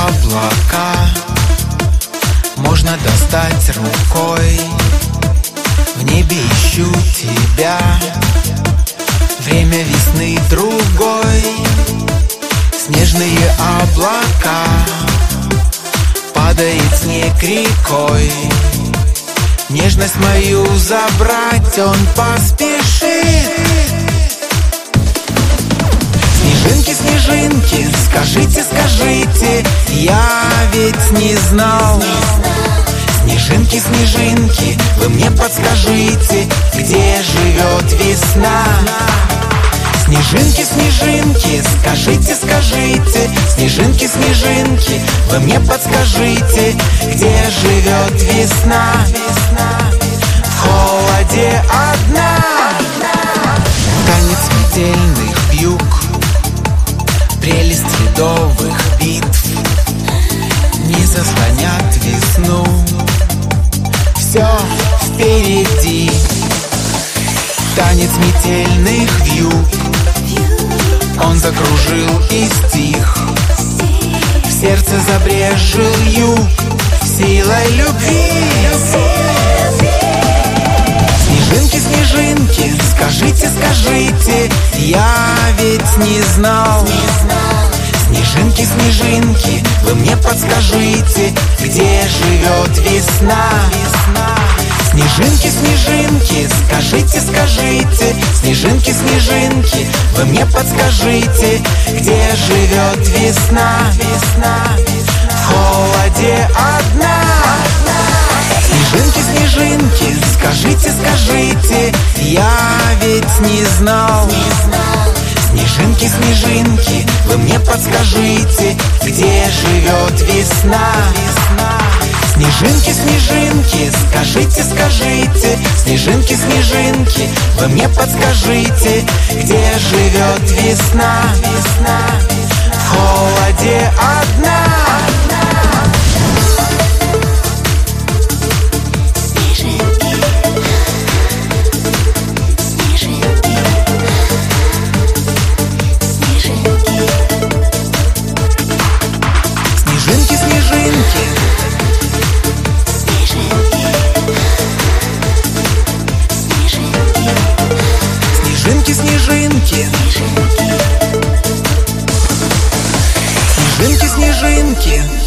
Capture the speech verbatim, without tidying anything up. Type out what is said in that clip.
облака можно достать рукой. В небе ищу тебя, время весны другой. Снежные облака, падает снег рекой. Нежность мою забрать он поспешит. Снежинки, снежинки, скажите, скажите, я ведь не знал. Снежинки, снежинки, вы мне подскажите, где живет весна. Снежинки, снежинки, скажите, скажите, снежинки, снежинки, вы мне подскажите, где живет весна. В холоде одна. Танец метельных вьюг, прелесть ледовых битв не заслонят весну. Все впереди. Танец метельных вьюг, он закружил и стих. В сердце забрежил юг силой любви. Снежинки, снежинки, скажите, скажите, я ведь не знал. Снежинки, снежинки, вы мне подскажите, где живет весна. Снежинки, снежинки, скажите, скажите, снежинки, снежинки, вы мне подскажите, где живет весна. В холоде одна. Снежинки, снежинки, скажите, скажите, я ведь не знал. Снежинки, снежинки, вы мне подскажите, где живет весна. Снежинки, снежинки, скажите, скажите, снежинки, снежинки, вы мне подскажите, где живет весна. В холоде одна. Снежинки, снежинки, снежинки, снежинки, снежинки, снежинки.